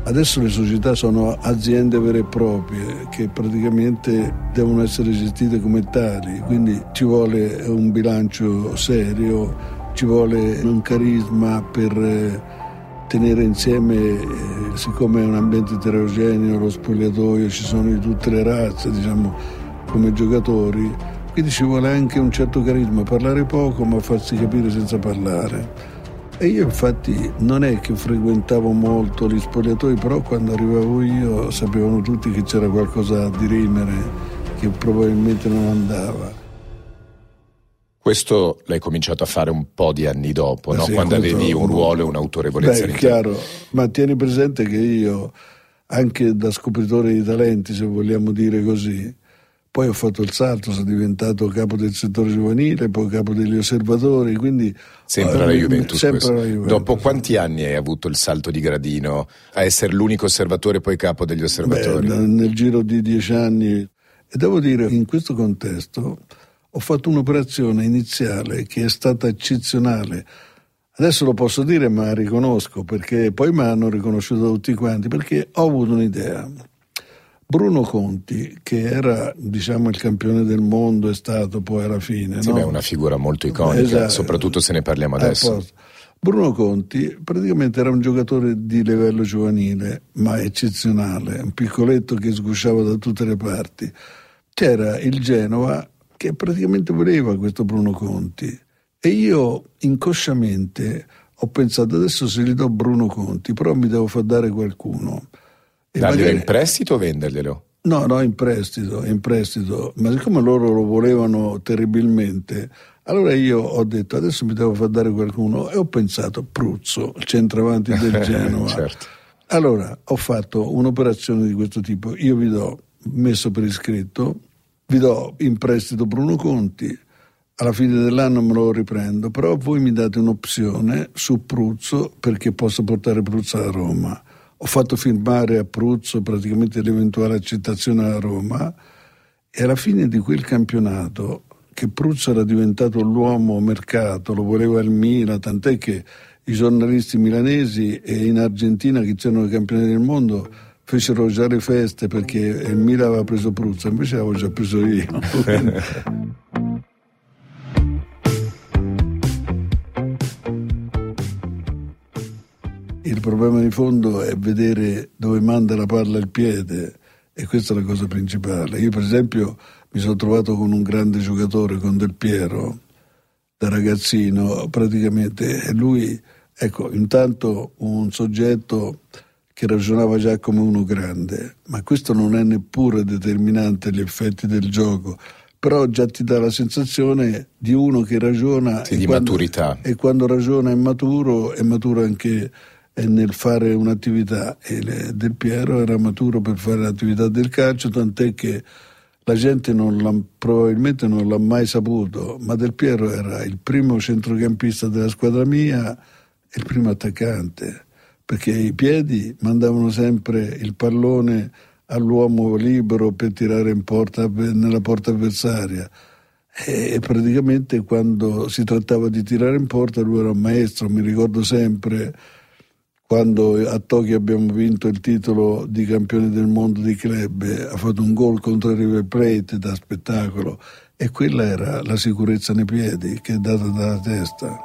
Adesso le società sono aziende vere e proprie che praticamente devono essere gestite come tali, quindi ci vuole un bilancio serio, ci vuole un carisma per tenere insieme, siccome è un ambiente eterogeneo, lo spogliatoio, ci sono di tutte le razze, diciamo, come giocatori, quindi ci vuole anche un certo carisma, parlare poco ma farsi capire senza parlare. E io infatti non è che frequentavo molto gli spogliatoi, però quando arrivavo io sapevano tutti che c'era qualcosa a dirimere che probabilmente non andava. Questo l'hai cominciato a fare un po' di anni dopo, no? Sì, Quando avevi un ruolo e un'autorevolezza. Beh, è chiaro, ma tieni presente che io, anche da scopritore di talenti, se vogliamo dire così, poi ho fatto il salto, sono diventato capo del settore giovanile, poi capo degli osservatori, quindi sempre alla Juventus. Sempre alla Juventus. Dopo quanti anni hai avuto il salto di gradino a essere l'unico osservatore poi capo degli osservatori? Nel giro di 10 anni. E devo dire, in questo contesto ho fatto un'operazione iniziale che è stata eccezionale. Adesso lo posso dire, ma riconosco, perché poi mi hanno riconosciuto tutti quanti, perché ho avuto un'idea. Bruno Conti, che era, diciamo, il campione del mondo, è stato poi alla fine. Sì, no? È una figura molto iconica, esatto. Soprattutto se ne parliamo adesso. Bruno Conti praticamente era un giocatore di livello giovanile, ma eccezionale, un piccoletto che sgusciava da tutte le parti. C'era il Genova che praticamente voleva questo Bruno Conti e io inconsciamente ho pensato adesso se gli do Bruno Conti però mi devo far dare qualcuno. Darglielo in prestito o venderglielo? No, in prestito, ma siccome loro lo volevano terribilmente, allora io ho detto adesso mi devo far dare qualcuno e ho pensato Pruzzo, il centravanti del Genova. Certo. Allora ho fatto un'operazione di questo tipo, io vi do, messo per iscritto, vi do in prestito Bruno Conti, alla fine dell'anno me lo riprendo, però voi mi date un'opzione su Pruzzo perché posso portare Pruzzo a Roma. Ho fatto firmare a Pruzzo praticamente l'eventuale accettazione a Roma e alla fine di quel campionato, che Pruzzo era diventato l'uomo mercato, lo voleva il Milan, tant'è che i giornalisti milanesi e in Argentina che c'erano i campioni del mondo fecero già le feste perché il Milan aveva preso Pruzzo, invece l'avevo già preso io. Il problema di fondo è vedere dove manda la palla il piede e questa è la cosa principale. Io per esempio mi sono trovato con un grande giocatore, con Del Piero, da ragazzino praticamente, e lui, ecco, intanto un soggetto che ragionava già come uno grande, ma questo non è neppure determinante gli effetti del gioco, però già ti dà la sensazione di uno che ragiona di maturità. E quando ragiona è maturo anche nel fare un'attività, e Del Piero era maturo per fare l'attività del calcio, tant'è che la gente probabilmente non l'ha mai saputo, ma Del Piero era il primo centrocampista della squadra mia e il primo attaccante, perché i piedi mandavano sempre il pallone all'uomo libero per tirare in porta, nella porta avversaria, e praticamente quando si trattava di tirare in porta lui era un maestro. Mi ricordo sempre quando a Tokyo abbiamo vinto il titolo di campione del mondo di club, ha fatto un gol contro il River Plate da spettacolo, e quella era la sicurezza nei piedi che è data dalla testa.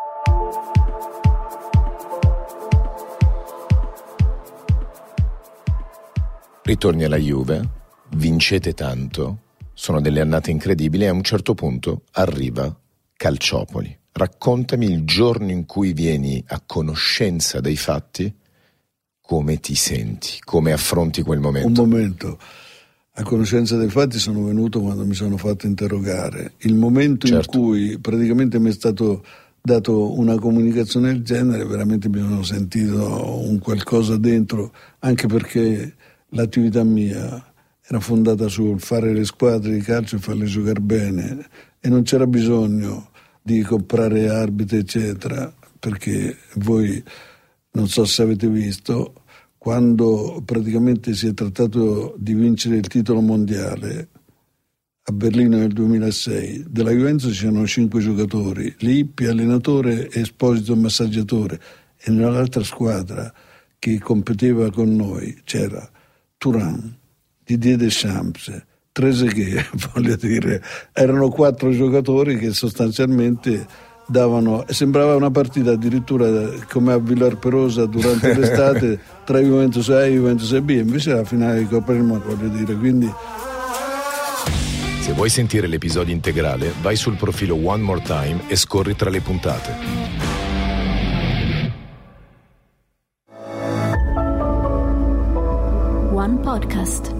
Ritorni alla Juve, vincete tanto, sono delle annate incredibili e a un certo punto arriva Calciopoli. Raccontami il giorno in cui vieni a conoscenza dei fatti, come ti senti, come affronti quel momento? Un momento, a conoscenza dei fatti sono venuto quando mi sono fatto interrogare. Il momento certo. in cui praticamente mi è stato dato una comunicazione del genere, veramente mi sono sentito un qualcosa dentro, anche perché l'attività mia era fondata sul fare le squadre di calcio e farle giocare bene, e non c'era bisogno di comprare arbitri eccetera, perché voi non so se avete visto, quando praticamente si è trattato di vincere il titolo mondiale a Berlino nel 2006, della Juventus c'erano 5 giocatori, Lippi allenatore e Esposito massaggiatore, e nell'altra squadra che competeva con noi, c'era Thuram, Didier Deschamps, Trezeguet, voglio dire, erano 4 giocatori che sostanzialmente davano, sembrava una partita addirittura come a Villarperosa durante l'estate tra Juventus A e Juventus B, invece la finale di Coppa del Mondo, voglio dire, quindi. Se vuoi sentire l'episodio integrale, vai sul profilo One More Time e scorri tra le puntate. One Podcast.